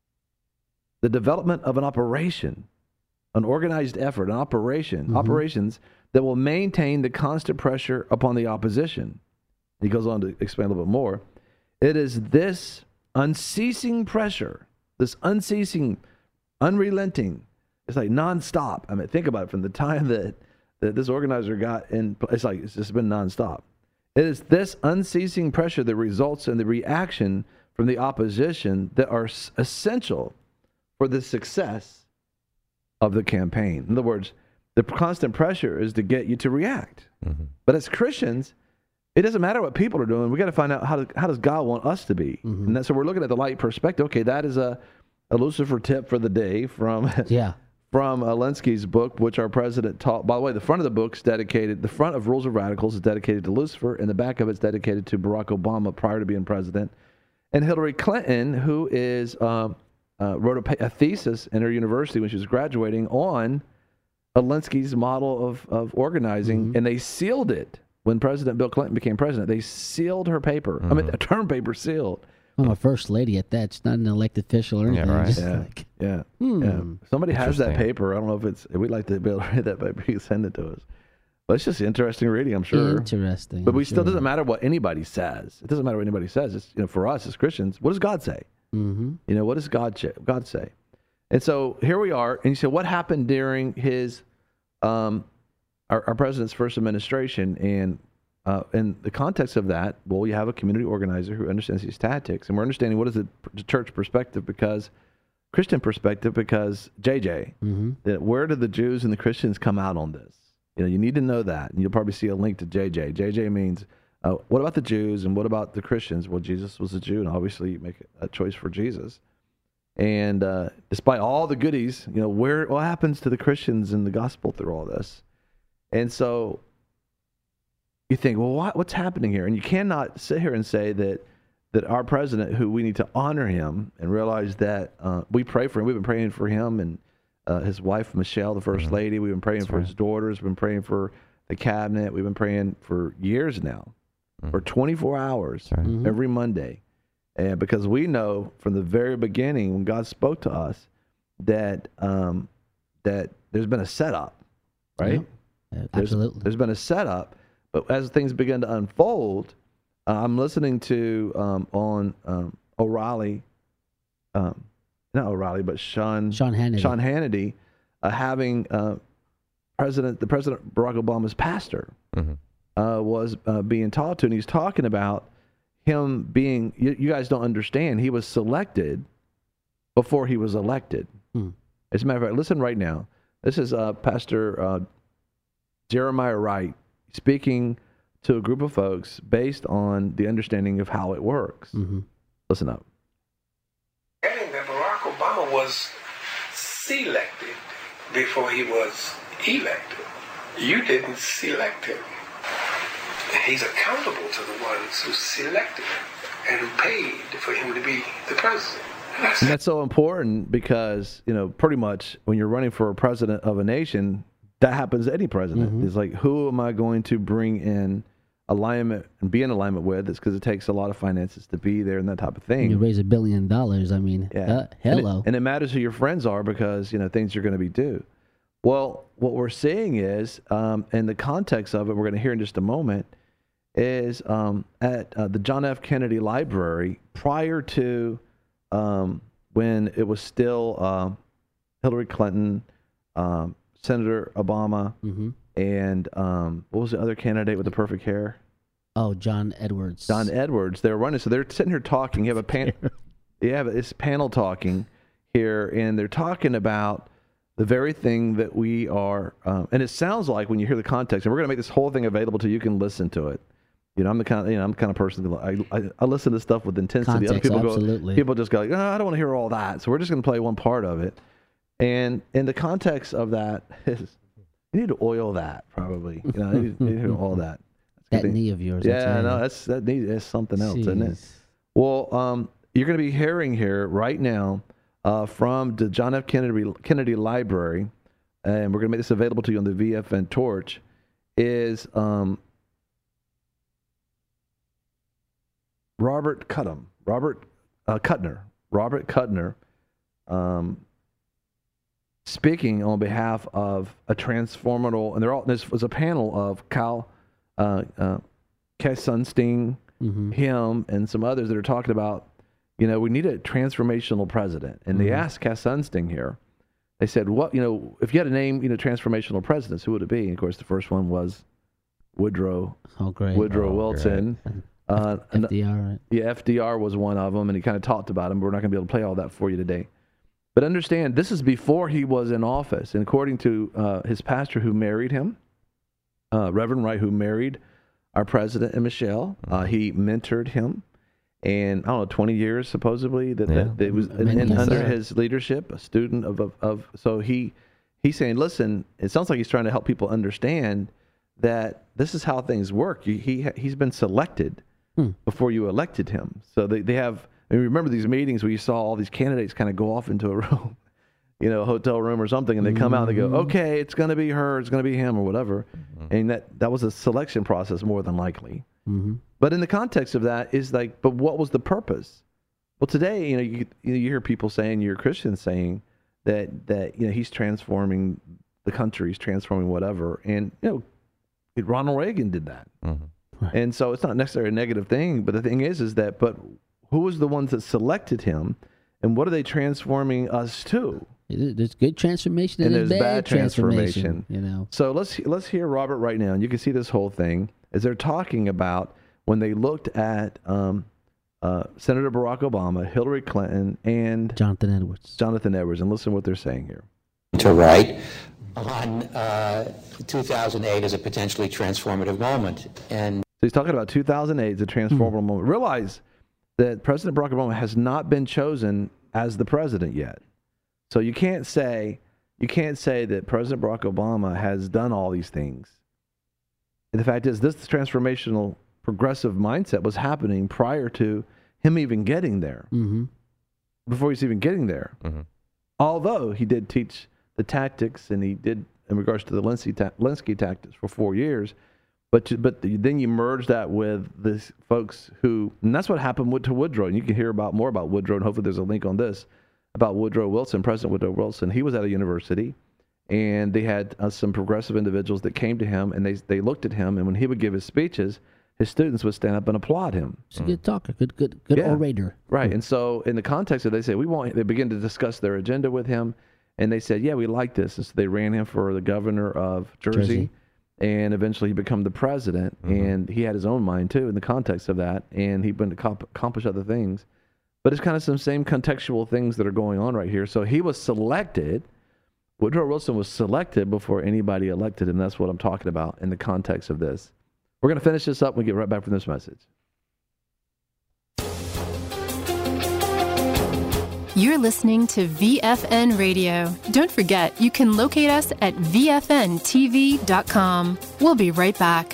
the development of an operation, an organized effort, operations that will maintain the constant pressure upon the opposition. He goes on to explain a little bit more. It is this unceasing pressure, this unceasing, unrelenting, it's like nonstop. I mean, think about it, from the time that this organizer got in, it's just been nonstop. It is this unceasing pressure that results in the reaction from the opposition that are essential for the success of the campaign. In other words, the constant pressure is to get you to react. But as Christians, it doesn't matter what people are doing. We got to find out how does God want us to be. And so we're looking at the light perspective. Okay, that is a Lucifer tip for the day from Alinsky's book, which our president taught. By the way, the front of the book's dedicated, the front of Rules of Radicals is dedicated to Lucifer, and the back of it's dedicated to Barack Obama prior to being president. And Hillary Clinton, who is wrote a thesis in her university when she was graduating on Alinsky's model of organizing, and they sealed it when President Bill Clinton became president. They sealed her paper. I mean, a term paper sealed. Well, a first lady at that. She's not an elected official or anything. Yeah, Somebody has that paper. I don't know if we'd like to be able to read that paper. You can send it to us. But it's just interesting reading, I'm sure. Interesting. But still doesn't matter what anybody says. It doesn't matter what anybody says. It's, for us as Christians, what does God say? What does God say? And so here we are. And you said, what happened during his our president's first administration? And in the context of that, well, you have a community organizer who understands these tactics, and we're understanding what is the church perspective, Christian perspective, because JJ, that where did the Jews and the Christians come out on this? You need to know that, and you'll probably see a link to JJ. JJ means, what about the Jews and what about the Christians? Well, Jesus was a Jew, and obviously you make a choice for Jesus. And despite all the goodies, what happens to the Christians in the gospel through all this? And so you think, well, what's happening here? And you cannot sit here and say that our president, who we need to honor him and realize that we pray for him. We've been praying for him and his wife, Michelle, the first lady. We've been praying for his daughters. We've been praying for the cabinet. We've been praying for years now, for 24 hours every Monday. And because we know from the very beginning when God spoke to us that there's been a setup, right? Absolutely. There's been a setup. But as things begin to unfold, I'm listening to on O'Reilly, not O'Reilly, but Sean Hannity, having President Barack Obama's pastor was being taught to, and he's talking about him being. You guys don't understand. He was selected before he was elected. As a matter of fact, listen right now. This is Pastor Jeremiah Wright speaking to a group of folks based on the understanding of how it works. Listen up. That Barack Obama was selected before he was elected. You didn't select him. He's accountable to the ones who selected him and who paid for him to be the president. And that's so important because, pretty much when you're running for a president of a nation, that happens to any president. It's like, who am I going to bring in alignment and be in alignment with? It's because it takes a lot of finances to be there and that type of thing. You raise $1 billion. I mean, hello. And it matters who your friends are because, things are going to be due. Well, what we're seeing is, in the context of it, we're going to hear in just a moment, is at the John F. Kennedy Library prior to when it was still Hillary Clinton, Senator Obama, and what was the other candidate with the perfect hair? Oh, John Edwards. John Edwards. They're running, so they're sitting here talking. You have a this panel talking here, and they're talking about the very thing that we are. And it sounds like when you hear the context, and we're going to make this whole thing available to you, can listen to it. I'm the kind of person that I listen to stuff with intensity. Context, Other people absolutely. people just go like, I don't want to hear all that. So we're just going to play one part of it. And in the context of that is, you need to oil that probably. You need to all that. That knee of yours. Yeah, no, that knee is something else, isn't it? Well, you're going to be hearing here right now from the John F. Kennedy Library, and we're going to make this available to you on the VFN Torch, is Robert Kuttner, speaking on behalf of a transformational, and this was a panel of Cass Sunstein, him, and some others that are talking about, we need a transformational president. And they asked Cass Sunstein here, they said, what, if you had to name, transformational presidents, who would it be? And of course, the first one was Woodrow Wilson. Great. FDR, right? Yeah, FDR was one of them, and he kind of talked about him, but we're not going to be able to play all that for you today. But understand, this is before he was in office, and according to his pastor who married him, Reverend Wright, who married our president and Michelle, he mentored him, and 20 years supposedly that it was under his leadership, a student of so he's saying, listen, it sounds like he's trying to help people understand that this is how things work. He's been selected before you elected him. So they have, remember these meetings where you saw all these candidates kind of go off into a room, a hotel room or something, and they come out and they go, okay, it's going to be her, it's going to be him, or whatever. And that was a selection process more than likely. But in the context of that is like, but what was the purpose? Well, today, you hear people saying, you're Christians saying that he's transforming the country, he's transforming whatever. And, Ronald Reagan did that. Right. And so it's not necessarily a negative thing, but the thing is that, but who was the ones that selected him, and what are they transforming us to? There's good transformation and there's bad transformation. So let's hear Robert right now, and you can see this whole thing as they're talking about when they looked at Senator Barack Obama, Hillary Clinton, and Jonathan Edwards. And listen what they're saying here. To write on 2008 as a potentially transformative moment. And so he's talking about 2008 as a transformative moment. Realize that President Barack Obama has not been chosen as the president yet. So you can't say that President Barack Obama has done all these things. And the fact is, this transformational progressive mindset was happening prior to him even getting there. Before he's even getting there. Although he did teach the tactics, and he did in regards to the Linsky tactics for 4 years, but then you merge that with these folks who, and that's what happened to Woodrow. And you can hear more about Woodrow, and hopefully there's a link on this about Woodrow Wilson, President Woodrow Wilson. He was at a university, and they had some progressive individuals that came to him, and they looked at him, and when he would give his speeches, his students would stand up and applaud him. He's a good talker, good orator. Right, and so in the context of they say they begin to discuss their agenda with him, and they said, yeah, we like this. And so they ran him for the governor of Jersey. And eventually he became the president, and he had his own mind too in the context of that, and he went to accomplish other things. But it's kind of some same contextual things that are going on right here. So he was selected. Woodrow Wilson was selected before anybody elected him. That's what I'm talking about in the context of this. We're going to finish this up and we get right back from this message. You're listening to VFN Radio. Don't forget, you can locate us at VFNTV.com. We'll be right back.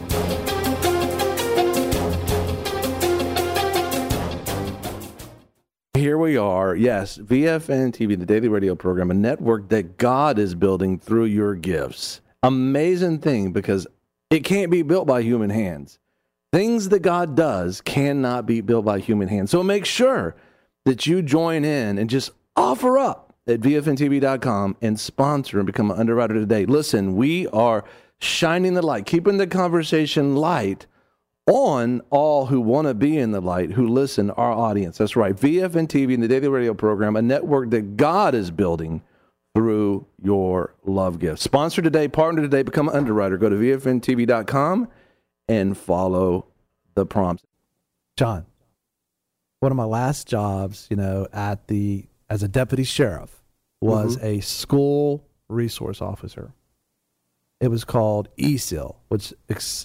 Here we are. Yes, VFN TV, the daily radio program, a network that God is building through your gifts. Amazing thing, because it can't be built by human hands. Things that God does cannot be built by human hands. So make sure that you join in and just offer up at VFNTV.com and sponsor and become an underwriter today. Listen, we are shining the light, keeping the conversation light on all who want to be in the light, who listen, our audience. That's right. VFN TV and the daily radio program, a network that God is building through your love gift. Sponsor today, partner today, become an underwriter. Go to VFNTV.com and follow the prompts. John, one of my last jobs, as a deputy sheriff was a school resource officer. It was called ESIL, which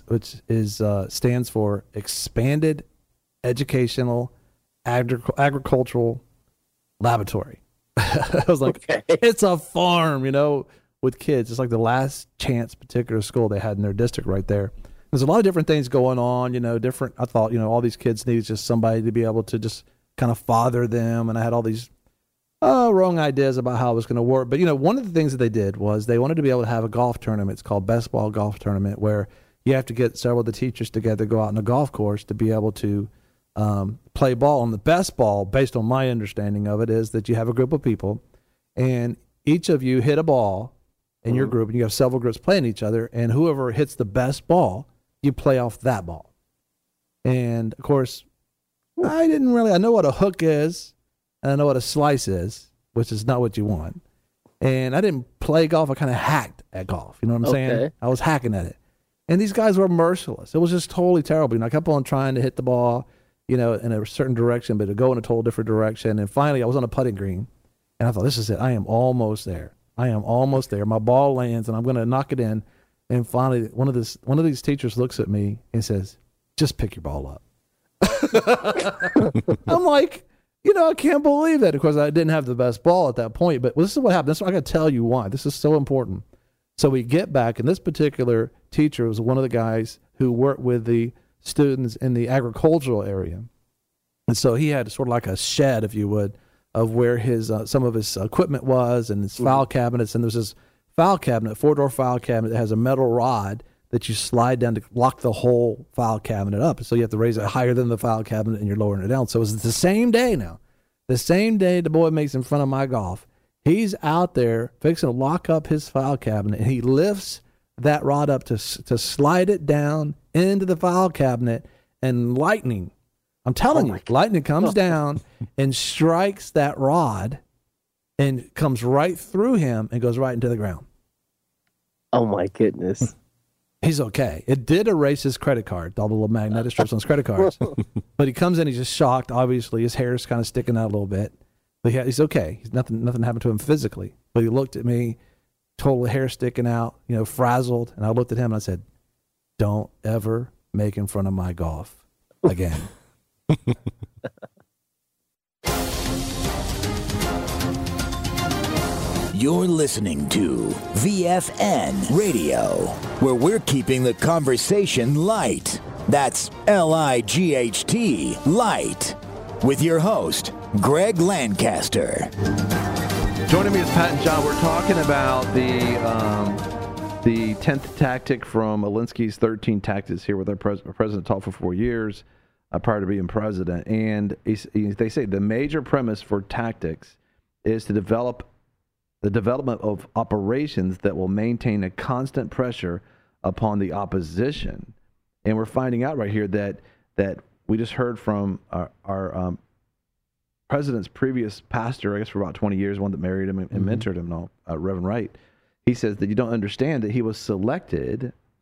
stands for Expanded Educational Agricultural Laboratory. I was like, It's a farm, with kids. It's like the last chance particular school they had in their district right there. There's a lot of different things going on, I thought, all these kids needed just somebody to be able to just kind of father them. And I had all these wrong ideas about how it was going to work. But, one of the things that they did was they wanted to be able to have a golf tournament. It's called Best Ball Golf Tournament, where you have to get several of the teachers together, go out on a golf course to be able to play ball. And the best ball, based on my understanding of it, is that you have a group of people and each of you hit a ball in your group, and you have several groups playing each other, and whoever hits the best ball, you play off that ball. And, of course, I know what a hook is, and I know what a slice is, which is not what you want. And I didn't play golf. I kind of hacked at golf. You know what I'm saying? I was hacking at it. And these guys were merciless. It was just totally terrible. I kept on trying to hit the ball, in a certain direction, but to go in a total different direction. And finally, I was on a putting green, and I thought, this is it. I am almost there. My ball lands, and I'm going to knock it in. And finally, one of these teachers looks at me and says, "Just pick your ball up." I'm like, I can't believe that. Of course, I didn't have the best ball at that point. But this is what happened. I got to tell you why. This is so important. So we get back, and this particular teacher was one of the guys who worked with the students in the agricultural area. And so he had sort of like a shed, if you would, of where his some of his equipment was and his file cabinets. And there's this file cabinet, 4-door file cabinet that has a metal rod that you slide down to lock the whole file cabinet up. So you have to raise it higher than the file cabinet, and you're lowering it down. So it's the same day now. The same day the boy makes in front of my golf, he's out there fixing to lock up his file cabinet, and he lifts that rod up to slide it down into the file cabinet, and lightning, I'm telling you, lightning comes down and strikes that rod and comes right through him and goes right into the ground. Oh, my goodness. He's okay. It did erase his credit card, all the little magnetic strips on his credit cards. But he comes in, he's just shocked. Obviously, his hair's kind of sticking out a little bit. But he's okay. Nothing happened to him physically. But he looked at me, total hair sticking out, frazzled. And I looked at him and I said, "Don't ever make in front of my golf again." You're listening to VFN Radio, where we're keeping the conversation light. That's LIGHT, light. With your host, Greg Lancaster. Joining me is Pat and John. We're talking about the 10th tactic from Alinsky's 13 tactics here with our president taught for 4 years prior to being president. And they say the major premise for tactics is to develop the development of operations that will maintain a constant pressure upon the opposition. And we're finding out right here that we just heard from our president's previous pastor, I guess for about 20 years, one that married him and mentored him, Reverend Wright. He says that you don't understand that he was selected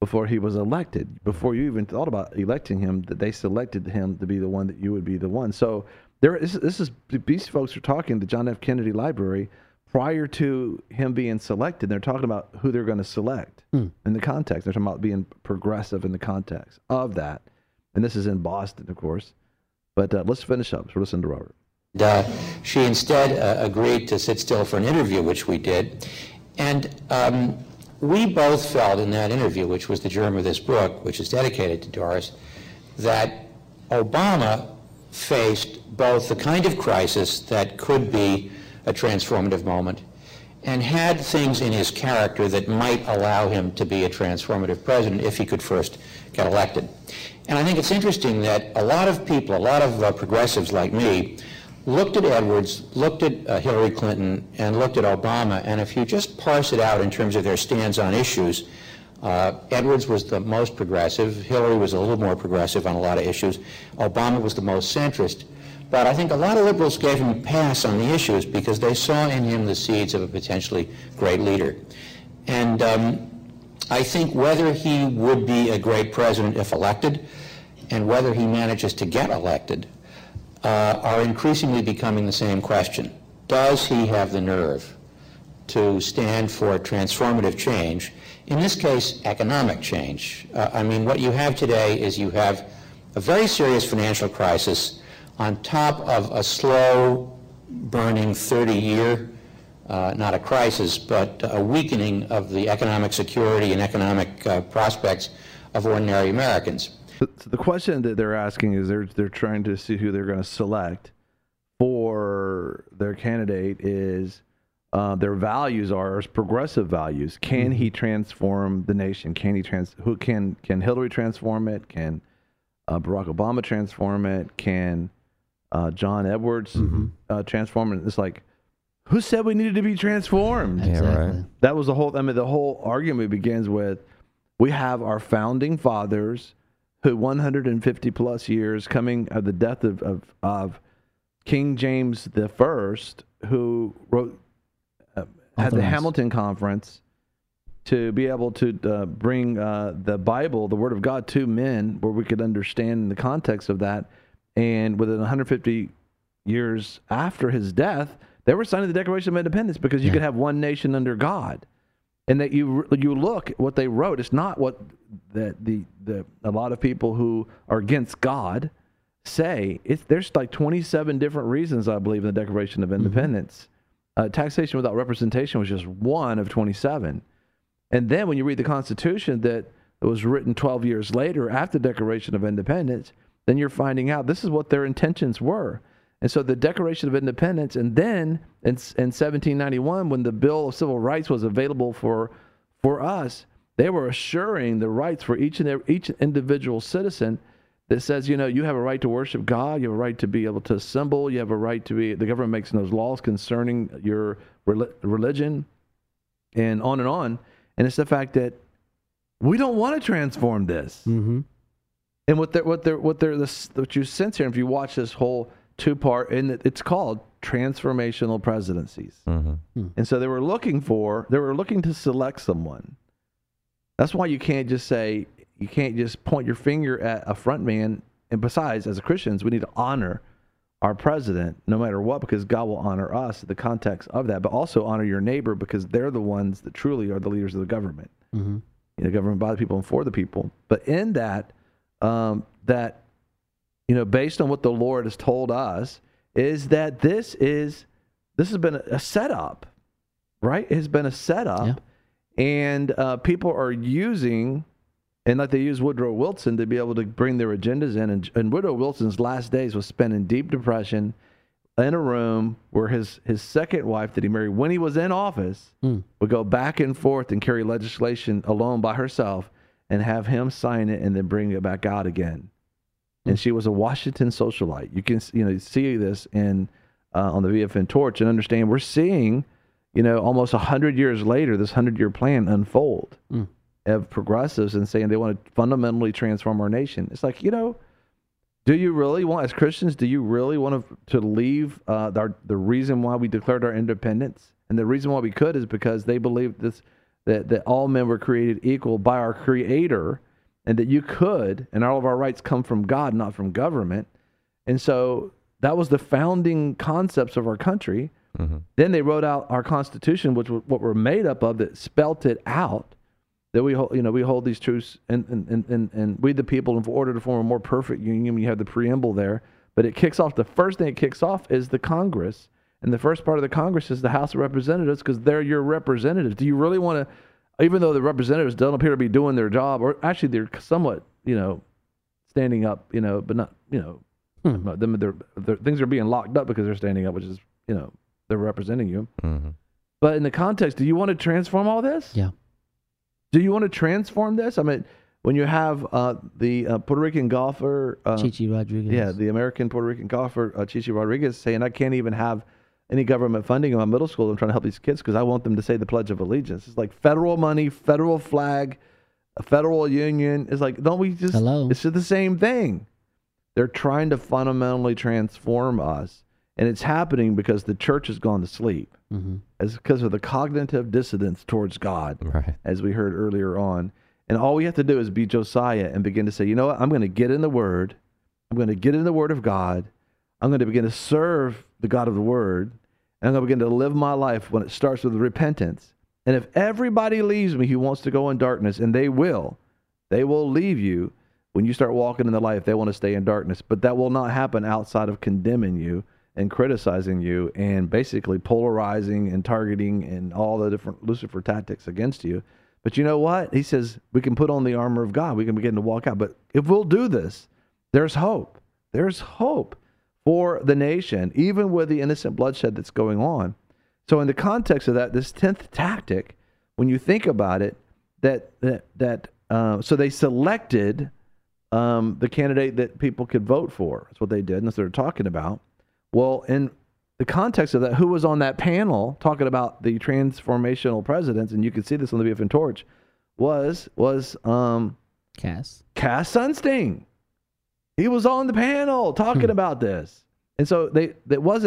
before he was elected. Before you even thought about electing him, that they selected him to be the one that you would be the one. So these folks are talking to John F. Kennedy Library prior to him being selected. They're talking about who they're going to select in the context. They're talking about being progressive in the context of that. And this is in Boston, of course. But let's finish up. So listen to Robert. She instead agreed to sit still for an interview, which we did. And we both felt in that interview, which was the germ of this book, which is dedicated to Doris, that Obama faced both the kind of crisis that could be a transformative moment and had things in his character that might allow him to be a transformative president if he could first get elected. And I think it's interesting that a lot of people, a lot of progressives like me, looked at Edwards, looked at Hillary Clinton, and looked at Obama, and if you just parse it out in terms of their stands on issues, Edwards was the most progressive, Hillary was a little more progressive on a lot of issues, Obama was the most centrist. But I think a lot of liberals gave him a pass on the issues because they saw in him the seeds of a potentially great leader. And I think whether he would be a great president if elected, and whether he manages to get elected, are increasingly becoming the same question. Does he have the nerve to stand for transformative change, in this case, economic change? I mean, what you have today is you have a very serious financial crisis on top of a slow-burning 30-year, not a crisis, but a weakening of the economic security and economic prospects of ordinary Americans. So the question that they're asking is they're trying to see who they're going to select for their candidate is their values are progressive values. Can he transform the nation? Can he can Hillary transform it? Can Barack Obama transform it? Can John Edwards transform it? It's like, who said we needed to be transformed? Yeah, right. That was the whole. I mean, the whole argument begins with we have our founding fathers who 150 plus years coming of the death of King James I, who wrote had the Hamilton Conference to be able to bring the Bible, the Word of God, to men where we could understand the context of that. And within 150 years after his death, they were signing the Declaration of Independence because you could have one nation under God. And that you look at what they wrote. It's not what a lot of people who are against God say. There's like 27 different reasons, I believe, in the Declaration of Independence. Taxation without representation was just one of 27. And then when you read the Constitution that was written 12 years later after the Declaration of Independence, then you're finding out this is what their intentions were. And so the Declaration of Independence, and then in 1791, when the Bill of Civil Rights was available for us, they were assuring the rights for each individual citizen that says, you have a right to worship God, you have a right to be able to assemble, you have a right to be, the government makes those laws concerning your religion, and on and on. And it's the fact that we don't want to transform this. And what you sense here, if you watch this whole two-part, and it's called transformational presidencies. And so they were looking to select someone. That's why you can't just point your finger at a front man. And besides, as Christians, we need to honor our president no matter what, because God will honor us in the context of that, but also honor your neighbor because they're the ones that truly are the leaders of the government. Government by the people and for the people. But in that, based on what the Lord has told us, is that this has been a setup, right? It has been a setup, and people are using, and like they use Woodrow Wilson to be able to bring their agendas in. And Woodrow Wilson's last days was spent in deep depression in a room where his second wife that he married when he was in office would go back and forth and carry legislation alone by herself and have him sign it and then bring it back out again. And she was a Washington socialite. You can see this on the VFN torch and understand we're seeing, almost 100 years later, this 100-year plan unfold of progressives and saying they want to fundamentally transform our nation. It's like, do you really want, as Christians, do you really want to leave the reason why we declared our independence? And the reason why we could is because they believed that all men were created equal by our Creator, and that you could, and all of our rights come from God, not from government. And so that was the founding concepts of our country. Mm-hmm. Then they wrote out our Constitution, which was what we're made up of, that spelt it out. That we hold these truths, and we the people, in order to form a more perfect union. You have the preamble there, but it kicks off. The first thing it kicks off is the Congress, and the first part of the Congress is the House of Representatives, because they're your representatives. Do you really want to, even though the representatives don't appear to be doing their job, or actually they're somewhat, standing up, but not, their things are being locked up because they're standing up, which is, they're representing you. Mm-hmm. But in the context, do you want to transform all this? Yeah. Do you want to transform this? I mean, when you have the Puerto Rican golfer... Chichi Rodriguez. Yeah, the American Puerto Rican golfer, Chichi Rodriguez, saying, I can't even have any government funding in my middle school. I'm trying to help these kids because I want them to say the Pledge of Allegiance. It's like federal money, federal flag, a federal union. It's like, don't we just... Hello. It's the same thing. They're trying to fundamentally transform us. And it's happening because the church has gone to sleep. Mm-hmm. It's because of the cognitive dissonance towards God, right, as we heard earlier on. And all we have to do is be Josiah and begin to say, you know what? I'm going to get in the Word. I'm going to get in the Word of God. I'm going to begin to serve the God of the Word. And I'm going to begin to live my life when it starts with repentance. And if everybody leaves me who wants to go in darkness, and they will leave you when you start walking in the light if they want to stay in darkness. But that will not happen outside of condemning you and criticizing you and basically polarizing and targeting and all the different Lucifer tactics against you. But you know what? He says we can put on the armor of God. We can begin to walk out. But if we'll do this, there's hope. There's hope for the nation, even with the innocent bloodshed that's going on. So in the context of that, this 10th tactic, when you think about it, so they selected the candidate that people could vote for. That's what they did, and that's what they're talking about. Well, in the context of that, who was on that panel talking about the transformational presidents, and you can see this on the BFN Torch, was Cass Sunstein. He was on the panel talking about this. And so it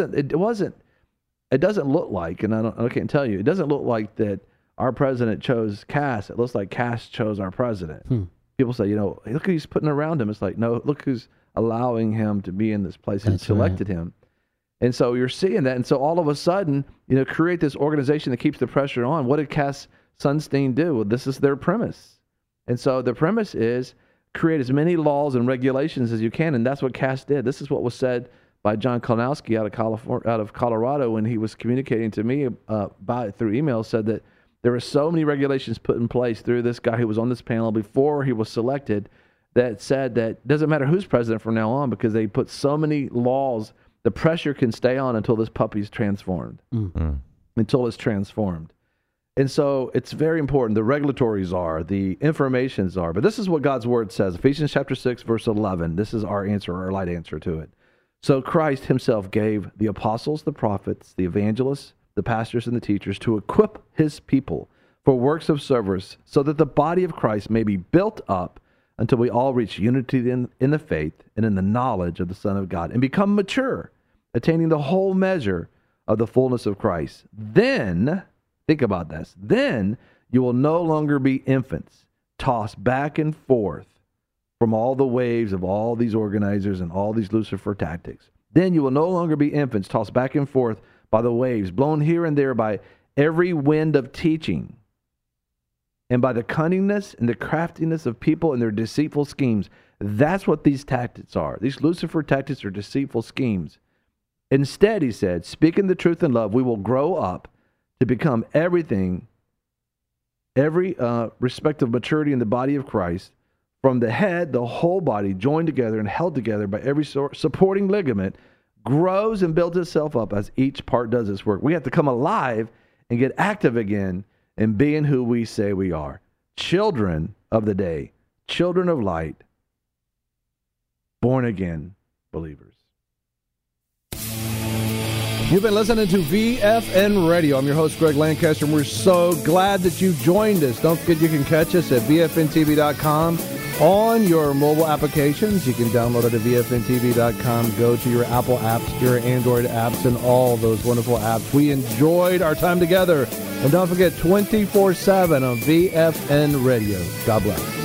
doesn't look like, and I can't tell you, it doesn't look like that our president chose Cass. It looks like Cass chose our president. People say, look who he's putting around him. It's like, no, look who's allowing him to be in this place and selected him. And so you're seeing that. And so all of a sudden, create this organization that keeps the pressure on. What did Cass Sunstein do? Well, this is their premise. And so the premise is create as many laws and regulations as you can. And that's what Cass did. This is what was said by John Kalinowski out of Colorado when he was communicating to me through email, said that there were so many regulations put in place through this guy who was on this panel before he was selected that said that it doesn't matter who's president from now on because they put so many laws. The pressure can stay on until this puppy's transformed, until it's transformed. And so it's very important. The regulatories are, the informations are. But this is what God's word says. Ephesians chapter 6, verse 11. This is our answer, our light answer to it. So Christ himself gave the apostles, the prophets, the evangelists, the pastors, and the teachers to equip his people for works of service so that the body of Christ may be built up until we all reach unity in the faith and in the knowledge of the Son of God and become mature, attaining the whole measure of the fullness of Christ. Then, think about this, then you will no longer be infants, tossed back and forth from all the waves of all these organizers and all these Lucifer tactics. Then you will no longer be infants, tossed back and forth by the waves, blown here and there by every wind of teaching, and by the cunningness and the craftiness of people and their deceitful schemes. That's what these tactics are. These Lucifer tactics are deceitful schemes. Instead, he said, speaking the truth in love, we will grow up to become everything, every respective maturity in the body of Christ, from the head, the whole body, joined together and held together by every supporting ligament, grows and builds itself up as each part does its work. We have to come alive and get active again and being who we say we are. Children of the day, children of light, born again believers. You've been listening to VFN Radio. I'm your host, Greg Lancaster, and we're so glad that you joined us. Don't forget you can catch us at VFNTV.com on your mobile applications. You can download it at VFNTV.com. Go to your Apple apps, your Android apps, and all those wonderful apps. We enjoyed our time together. And don't forget, 24/7 on VFN Radio. God bless.